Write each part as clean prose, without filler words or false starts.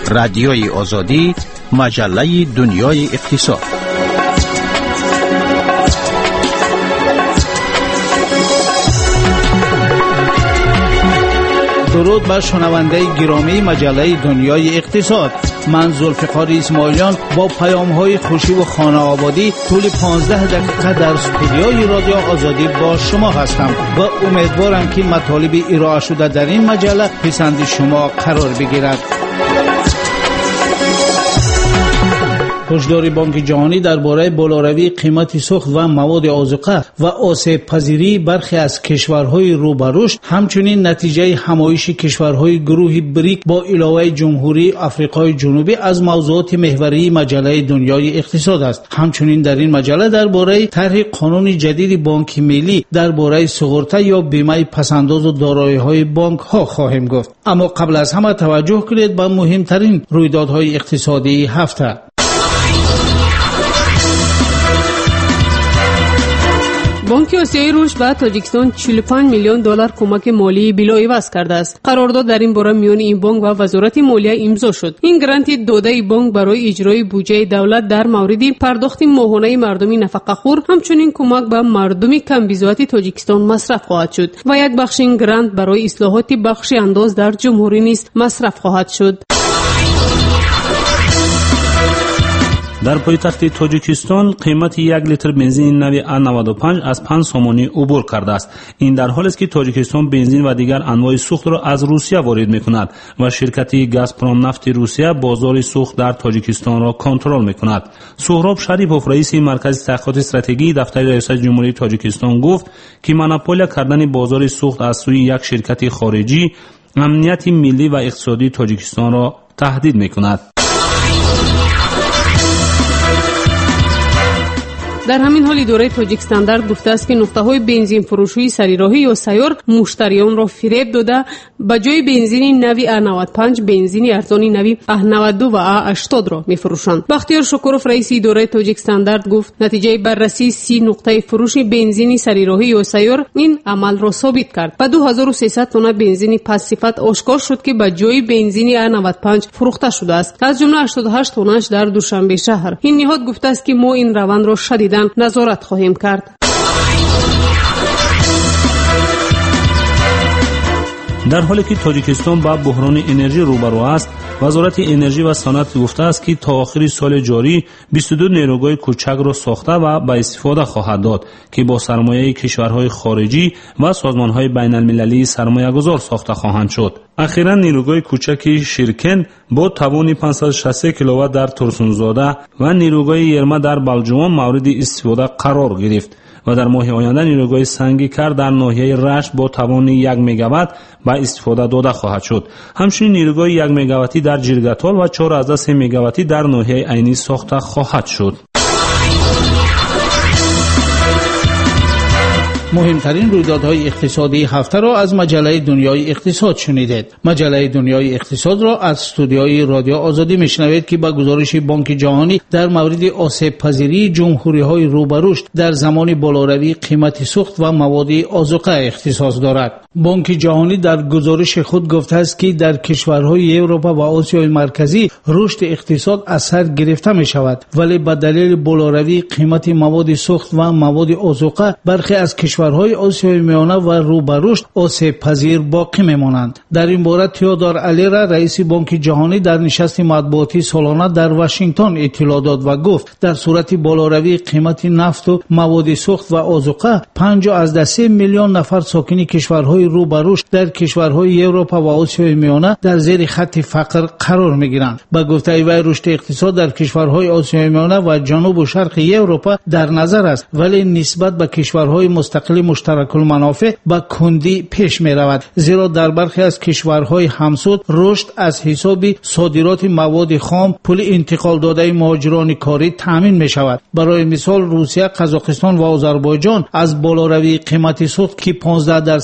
رادیوی آزادی، مجله دنیای اقتصاد. درود بر شنونده گرامی مجله دنیای اقتصاد. من ذوالفقار اسماعیلیان با پیام‌های خوشی و خانه آبادی طول 15 دقیقه در استودیوی رادیو آزادی با شما هستم و امیدوارم که مطالب ارائه شده در این مجله پسند شما قرار بگیرد. هشدار بانک جهانی درباره بالاروی قیمت سوخت و مواد آذوقه و آسیب پذیری برخی از کشورهای رو به رشد، همچنین نتیجه همایش کشورهای گروه بریک با علاوه جمهوری آفریقای جنوبی از موضوعات محوری مجله دنیای اقتصاد است. همچنین در این مجله درباره طرح قانون جدید بانک ملی درباره سقراط یا بیمه پسنداز و دارایی‌های بانک‌ها خواهیم گفت. اما قبل از همه توجه کنید به مهمترین رویدادهای اقتصادی هفته. بانک آسیایی رشد به تاجیکستان 45 میلیون دلار کمک مالی بلاعوض کرده است. قرارداد در این باره میان این بانک و وزارت مالیه امضا شد. این گرانت داده بانک برای اجرای بودجه دولت در مورد پرداخت ماهانه مردمی نفقه‌خوار، همچنین کمک به مردم کم بضاعت تاجیکستان مصرف خواهد شد و یک بخش این گرانت برای اصلاحات بخش انداز در جمهوری نیز مصرف خواهد شد. در پایتخت تاجیکستان قیمت 1 لیتر بنزین نوی A95 از 5 سومانی عبور کرده است. این در حالی است که تاجیکستان بنزین و دیگر انواع سوخت را از روسیه وارد می‌کند و شرکت گازپروم نفت روسیه بازار سوخت در تاجیکستان را کنترل می‌کند. سهراب شریپوف رئیس مرکز تحقیقات استراتژی دفتر ریاست جمهوری تاجیکستان گفت که مونوپولیا کردن بازار سوخت از سوی یک شرکت خارجی امنیت ملی و اقتصادی تاجیکستان را تهدید می‌کند. در همین حال اداره تاجیک استاندارد گفته است که نقطه‌های بنزین فروشی سریراهی یا سیار مشتریان را فریب داده به جای بنزین نوی A95 بنزین ارزانی نوی A92 و A80 را می‌فروشند. بختیار شکروف رئیس اداره تاجیک استاندارد گفت نتیجه بررسی 30 نقطه فروش بنزین سریراهی یا سیار این عمل را ثابت کرد. با 2300 تن بنزین پس صفت آشکار شد که به جای بنزین A95 فروخته شده است. از جمله 88 تنش در دوشنبه شهر. این نهاد گفته است که ما این روند را شدید نظارت خواهیم کرد. در حالی که تاجیکستان با بحران انرژی روبرو است، وزارت انرژی و صنعت گفته است که تا آخر سال جاری 22 نیروگاه کوچک را ساخته و به استفاده خواهد داد که با سرمایه کشورهای خارجی و سازمانهای بین المللی سرمایه گذار ساخته خواهند شد. اخیراً نیروگاه کوچک شیرکن با توان 560 کیلووات در ترسونزاده و نیروگاه یرما در بلجوان مورد استفاده قرار گرفت و در ماه آینده نیروگاه سنگیکر در ناحیه رشت با توان 1 مگاوات به استفاده داده خواهد شد. همچنین نیروگاه 1 مگاواتی در جیرگتال و 4.3 مگاواتی در ناحیه عینی ساخته خواهد شد. مهمترین رویدادهای اقتصادی هفته را از مجله دنیای اقتصاد شنیدید. مجله دنیای اقتصاد را از استودیوی رادیو آزادی میشنوید که با گزارش بانک جهانی در مورد آسیب پذیری جمهوری‌های رو به رشد در زمان بالاروی قیمت سوخت و مواد آذوقه اختصاص دارد. بانک جهانی در گزارش خود گفته است که در کشورهای اروپا و آسیای مرکزی رشد اقتصاد از سر گرفته می شود، ولی به دلیل بالاروی قیمت مواد سوخت و مواد آذوقه برخی از کشورهای آسیای میانه و رو به رشد آسیب پذیر باقی میمانند. در این باره تئودور الیرا رئیس بانک جهانی در نشست مطبوعاتی سالانه در واشنگتن اطلاع داد و گفت در صورت بالاروی قیمت نفت و مواد سوخت و آذوقه 53 میلیون نفر ساکن کشورهای رو به رشد در کشورهای اروپا و آسیای میانه در زیر خط فقر قرار میگیرند. با گفته وی رشد اقتصاد در کشورهای آسیای میانه و جنوب و شرق اروپا در نظر است، ولی نسبت به کشورهای مستقل مشترک المنافع با کندی پیش می رود، زیرا در برخی از کشورهای همسود رشد از حساب صادرات مواد خام، پول انتقال داده مهاجران کاری تامین می شود. برای مثال روسیه، قزاقستان و آذربایجان از بالاروی قیمت سوخت که 15% فروش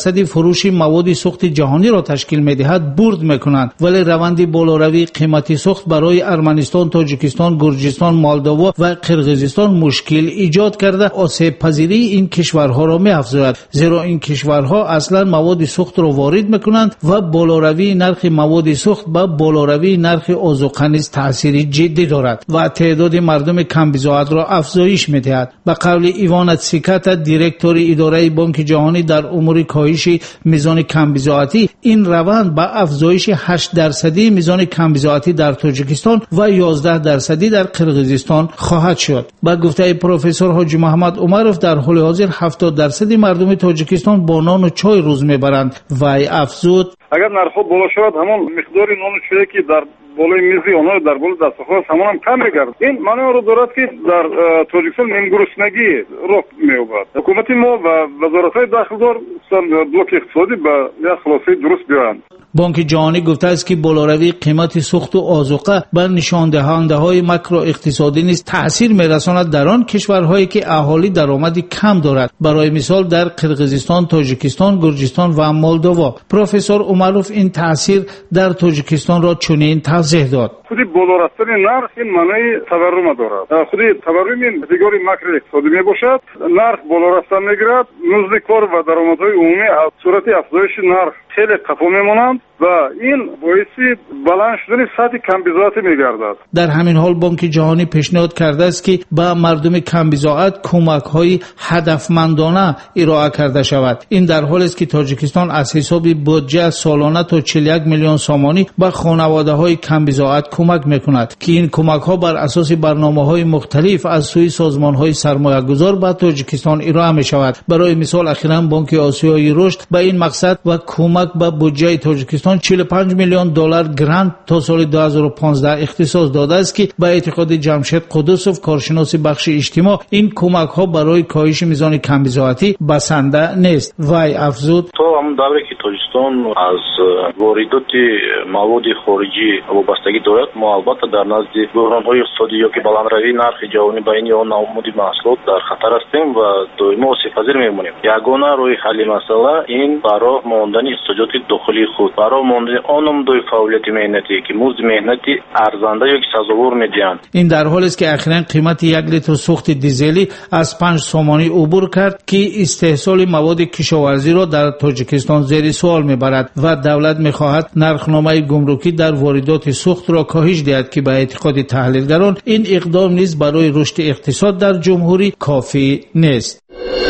فروش مواد سوخت جهانی را تشکیل می‌دهد برد می‌کنند، ولی روند بالاروی قیمت سوخت برای ارمنستان، تاجیکستان، گرجستان، مولداوا و قرقیزستان مشکل ایجاد کرده آسیب پذیری این کشورها را می‌افزاید، زیرا این کشورها اصلا مواد سوخت را وارد می‌کنند و بالاروی نرخ مواد سوخت با بالاروی نرخ آذوقه نیز تأثیری جدی دارد و تعداد مردم کم بضاعت را افزایش می‌دهد. به قول ایوان تسیکاتا، دیرکتور اداره بانک جهانی در امور کاهش میزان کم بضاعتی، این روند با افزایش 8% میزان کم بضاعتی در تاجیکستان و 11% در قرقیزستان خواهد شد. با گفته پروفسور حاجی محمد عمروف، در حال حاضر 70% مردم تاجیکستان با نان و چای روز میبرند. وی افزود: اگر نرخ بالا شود همون مقدار نان و چایی که در بالای میزی آنها در بالای دسترس همون هم کم میگرد. این معنی رو دارد که در تاجیکستان نیمگرسنگی رخ مییابد. حکومت ما و وزارت‌های داخلدار بلوک اقتصادی به یک خلاصه درست بیایند. بانک جهانی گفته است که بالاروی قیمت سوخت و آذوقه بر نشاندهنده‌های ماکرو اقتصادی نیز تأثیر می‌رساند در آن کشورهایی که اهالی درآمدی کم دارد، برای مثال در قرقیزستان، تاجیکستان، گرجستان و مولداوا. پروفسور عمروف این تأثیر در تاجیکستان را چنین توضیح داد: خودی بالا رفتن نرخ این معنی تورم دارد. خودی تورم این دیگری ماکرو اقتصادی میباشد. نرخ بالا رفتن میگیرد، مزد کار و درآمدهای عمومی از صورت افزایش نرخ خیلی قفا میمانند و این باعث بلند شدن سطح کم بضاعت میگردد. در همین حال بانک جهانی پیشنهاد کرده است که به مردم کم بضاعت کمک‌های هدفمندانه ارائه کرده شود. این در حالی است که تاجیکستان از حساب بودجه سالانه تا 41 میلیون سامانی به خانواده‌های کم بضاعت کمک می‌کند که این کمک‌ها بر اساس برنامه‌های مختلف از سوی سازمان‌های سرمایه‌گذار به تاجیکستان ارائه می‌شود. برای مثال اخیراً بانک آسیایی رشد به این مقصد و کمک به بودجه تاجیکستان 45 میلیون دلار گرانت تا سال 2015 اختصاص داده است که به اعتقاد جمشید قدوسوف، کارشناس بخش اجتماع، این کمک‌ها برای کاهش میزان کم بضاعتی بسنده نیست. وی افزود: تو همون دوره که تاجیکستان از واردات مواد خارجی وابستگی دارد، ما البته در نزد بحران‌های اقتصادی یا که بلندروی نرخ جهانی بین آن نمودی محصولات در خطر هستیم و دائما آسیب‌پذیر می‌مانیم. یگانه راه حل مسئله این برای ماندن احتیاجات داخلی خود، برای ماندن آن نمودهای فعالیت مهنتی که مزد مهنتی ارزنده یا سزاوار می‌دهند. این در حالی است که اخیراً قیمت 1 لیتر سوخت دیزلی از 5 سامانی عبور کرد که استحصال مواد کشاورزی را در تاجیکستان زیر سوال می‌برد و دولت می‌خواهد نرخنامه گمرکی در واردات سوخت را کاهش دهد که به اعتقاد تحلیلگران این اقدام نیز برای رشد اقتصاد در جمهوری کافی نیست.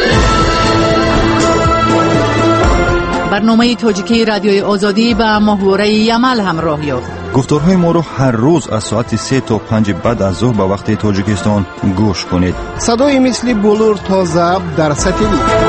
برنامه تاجیکی رادیوی آزادی با محوره یمل همراه یافت. گفتارهای ما رو هر روز از ساعت 3 تا 5 بعد از ظهر به وقت تاجیکستان گوش کنید. صدای مثل بلور تا ضبط در سطح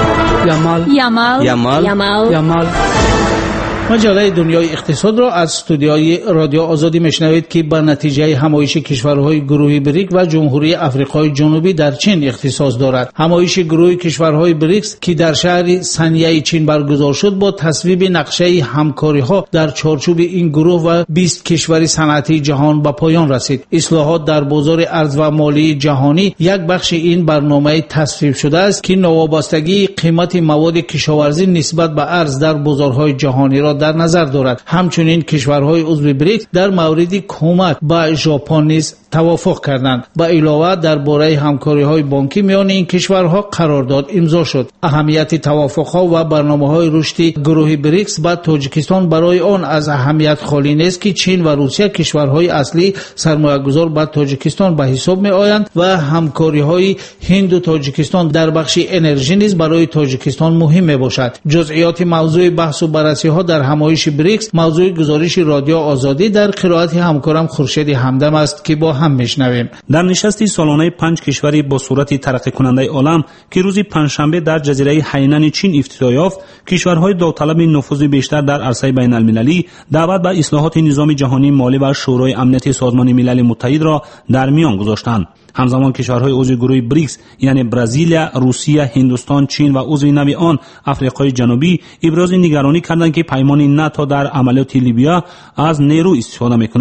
یمل. مجله دنیای اقتصاد را از استودیوی رادیو آزادی میشنوید که به نتیجه همایش کشورهای گروه بریک و جمهوری آفریقای جنوبی در چین اختصاص دارد. همایش گروه کشورهای بریکس که در شهر سنیه چین برگزار شد با تصویب نقشه همکاری‌ها در چارچوب این گروه و 20 کشور صنعتی جهان به پایان رسید. اصلاحات در بازار ارز و مالی جهانی یک بخش این برنامه تصویب شده است که نوابستگی قیمت مواد کشاورزی نسبت به ارز در بازارهای جهانی را در نظر دارد. همچنین کشورهای عضو بریکس در مورد کمک به ژاپن نیز توافق کردند. به علاوه درباره همکاری‌های بانکی میان این کشورها قرارداد امضا شد. اهمیت توافق‌ها و برنامه‌های رشد گروه بریکس با تاجیکستان برای آن از اهمیت خالی نیست که چین و روسیه کشورهای اصلی سرمایه‌گذار با تاجیکستان به حساب می‌آیند و همکاری‌های هند و تاجیکستان در بخش انرژی نیز برای تاجیکستان مهم میباشد. جزئیات موضوع بحث و بررسی‌ها در همایش بریکس موضوع گزارش رادیو آزادی در قرائت همکارم خورشید همدم است که با هم میشنویم. در نشستی سالانه 5 کشوری با صورت ترقی کننده عالم که روز پنجشنبه در جزیره هینان چین افتتاح یافت، کشورهای داوطلب نفوذ بیشتر در عرصه بین المللی دعوت به اصلاحات نظام جهانی مالی و شورای امنیت سازمان ملل متحد را در میان گذاشتند. همزمان کشورهای عضو گروه بریکس یعنی برزیل، روسیه، هندوستان، چین و عضو نوع آن آفریقای جنوبی ابراز نگرانی کردند که پیمان ناتو در عملیات لیبیا از نیرو استفاده می‌کند.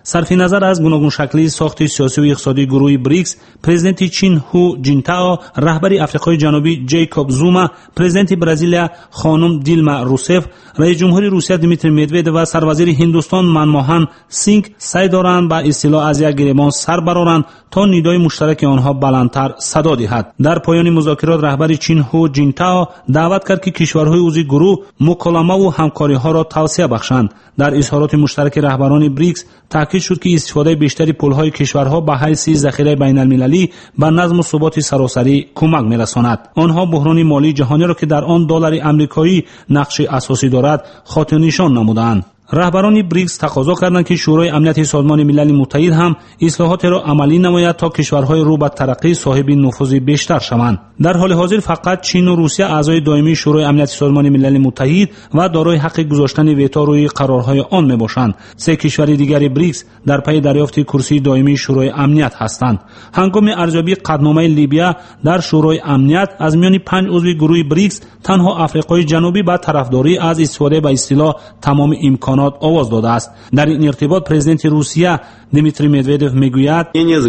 صرف نظر از گوناگون شکلی ساخت سیاسی و اقتصادی گروه بریکس، پرزیدنت چین هو جینتائو، رهبر آفریقای جنوبی جیکوب زوما، پرزیدنت برزیلیا خانم دیلما روسف، رئیس جمهور روسیه دیمیتری مدودو و سروزیر هندوستان منموهن سینگ سعی دارند با اصطلاح از یک گریبان سر برآورند تا نیدای مشترک آنها بلندتر صدا دهد. در پایان مذاکرات رهبر چین هو جینتائو دعوت کرد که کشورهای عضو گروه مکالمه و همکاری‌ها را توسعه بخشند. در اظهارات مشترک رهبران بریکس تاکید شد که استفاده بیشتری پول‌های کشورها به حیث ذخیره بین‌المللی به نظم و ثبات سراسری کمک می‌رساند. آنها بحران مالی جهانی را که در آن دلار آمریکایی نقش اساسی دارد خاطر نشان نمودند. رهبران بریکس تقاضا کردند که شورای امنیت سازمان ملل متحد هم اصلاحات را عملی نماید تا کشورهای رو به ترقی صاحب نفوذ بیشتر شوند. در حال حاضر فقط چین و روسیه اعضای دائمی شورای امنیت سازمان ملل متحد و دارای حق گذاشتن ویتو روی قرارهای آن میباشند. سه کشور دیگر بریکس در پی دریافت کرسی دائمی شورای امنیت هستند. هنگام ارزیابی قطعنامه لیبیا در شورای امنیت از میان 5 عضو گروه بریکس تنها آفریقای جنوبی با طرفداری از استفاده به اصطلاح تمام امکانات آواز داده است. در این ارتباط پرزیدنت روسیه دیمیتری مدودو میگوید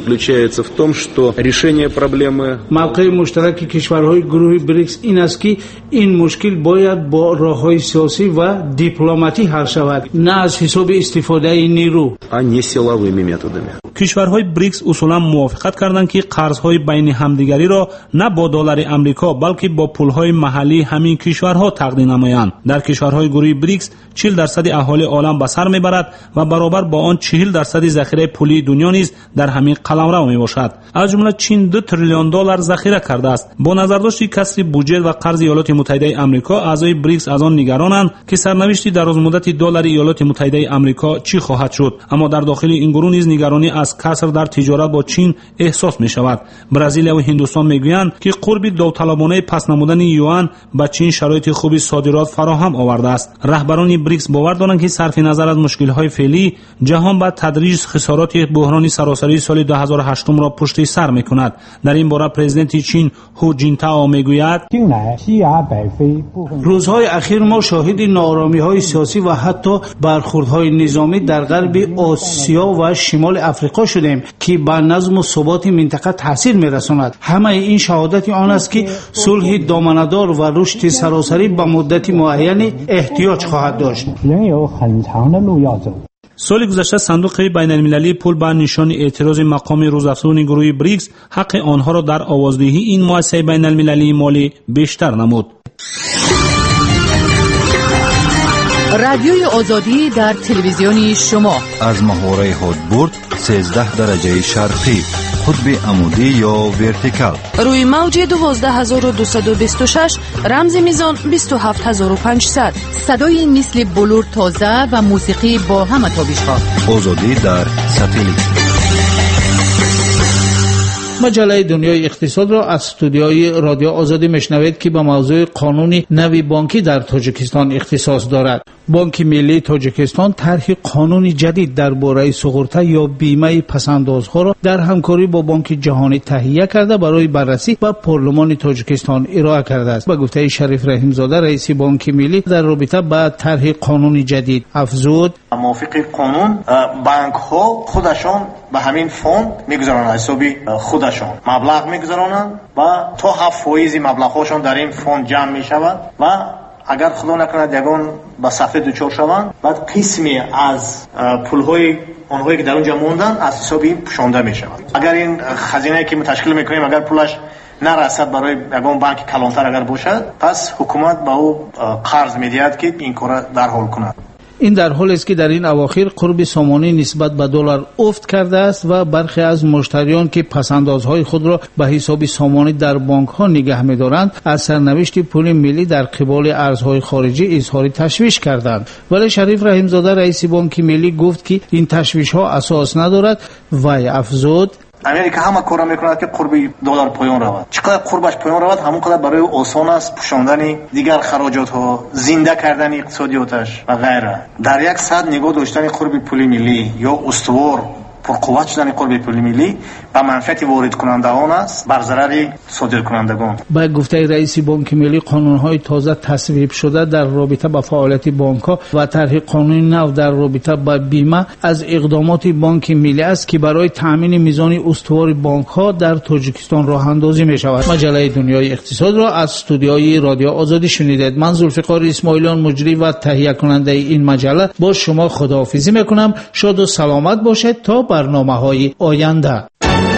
موقع مشترک کشورهای گروه بریکس این است که این مشکل باید با راههای سیاسی و دیپلماتی حل شود، نه از حساب استفاده نیرو. کشورهای بریکس اصولا موافقت کردند که قرضهای بین همدیگری را نه با دلار آمریکا بلکه با پولهای محلی همین کشورها تقدیم نمایند. در کشورهای گروه بریکس 40% اهالی عالم به سر میبرد و برابر با آن 40% ذخیره پولی دنیا نیز در همین قلمرو میباشد. از جمله چین 2 تریلیون دلار ذخیره کرده است. با نظرداشت کسر بودجه و قرض ایالات متحده آمریکا، اعضای بریکس از آن نگرانند که سرنوشت درازمدت دلار ایالات متحده آمریکا چی خواهد شد. اما در داخل این گروه نیز نگرانی از کسر در تجارت با چین احساس می شود. برزیل و هندوستان میگویند که قرب داوطلبانه پس نمودن یوان به چین شرایط خوبی صادرات فراهم آورده است. رهبران بریکس باور دارند که صرف نظر از مشکل‌های فعلی، جهان با تدریج خسارات بحران سراسری سال 2008 را پشت سر می‌کند. در این باره پرزیدنت چین هو جینتائو میگوید روزهای اخیر ما شاهد ناآرامی‌های سیاسی و حتی برخوردهای نظامی در غرب آسیا و شمال افریقا شدیم که به نظم و ثبات منطقه تاثیر می‌رساند. همه این شهادت آن است که صلح دامنه‌دار و رشد سراسری به مدت معین احتیاج خواهد داشت. سال گذشته صندوق بین المللی پول به نشان اعتراض مقام روزافزون گروه بریکس حق آنها را در آوازدهی این مؤسسه بین المللی مالی بیشتر نمود. رادیوی آزادی در تلویزیون شما از محوره هدبرد 13 درجه شرقی، قطب عمودی یا ورتیکال، روی موج 12226 رمز میزان 27500. صدای مثل بلور تازه و موسیقی با همه تابش‌ها. آزادی در ساتلیت. مجله دنیای اقتصاد را از استودیوی رادیو آزادی میشنوید که به موضوع قانون نوی بانکی در تاجیکستان اختصاص دارد. بانک ملی تاجیکستان طرح قانون جدید درباره سقوط یا بیمه پسندازها را در همکاری با بانک جهانی تهیه کرده برای بررسی و پارلمان تاجیکستان ارائه کرده است. به گفته شریف رحیم زاده رئیس بانک ملی در رابطه با طرح قانون جدید افزود: موافق قانون بانک ها خودشان به همین فوند میگذارند، حسابی خودشان مبلغ میگذارند و تا 7% مبلغ هاشون در این فوند جمع میشود و اگر خدا نکند یگان به صفحه دچار شوند بعد قسمی از پولهای آنهایی که در اونجا موندن از حسابی پوشانده میشود. اگر این خزینه که ما تشکیل میکنیم اگر پولش نرسد برای یگان بانک کلانتر اگر باشد، پس حکومت به او قرض میدهد که این کار در حال کند. این در حالی است که در این اواخر قرب سامانی نسبت به دلار افت کرده است و برخی از مشتریان که پسندازهای خود را به حساب سامانی در بانک ها نگه می‌دارند از سرنوشت پول ملی در قبال ارزهای خارجی اظهار تشویش کردند. ولی شریف رحیم زاده رئیس بانک ملی گفت که این تشویش ها اساس ندارد و افزود: امریکا همه کار میکند که قرب دلار پایان رود. چقدر قربش پایان رود همون قدر برای آسان است پوشاندن دیگر خراجات ها، زنده کردن اقتصادیاتش و غیره. در یک صد نگاه داشتن قرب پول ملی یا استوار پرقوت شدن قرب پول ملی به منفعت وارد کنندگان است بر ضرر صادر کنندگان. با گفته رئیس بانک ملی قانون‌های تازه تصویب شده در رابطه با فعالیت بانک‌ها و طرح قانون نو در رابطه با بیمه از اقدامات بانک ملی است که برای تامین میزان استوار بانک‌ها در تاجیکستان راه اندازی می‌شود. مجله دنیای اقتصاد را از استودیوی رادیو آزادی شنیدید. من ذوالفقار اسماعیلیان مجری و تهیه کننده این مجله با شما خداحافظی می‌کنم. شاد و سلامت باشید تا برنامه‌های آینده.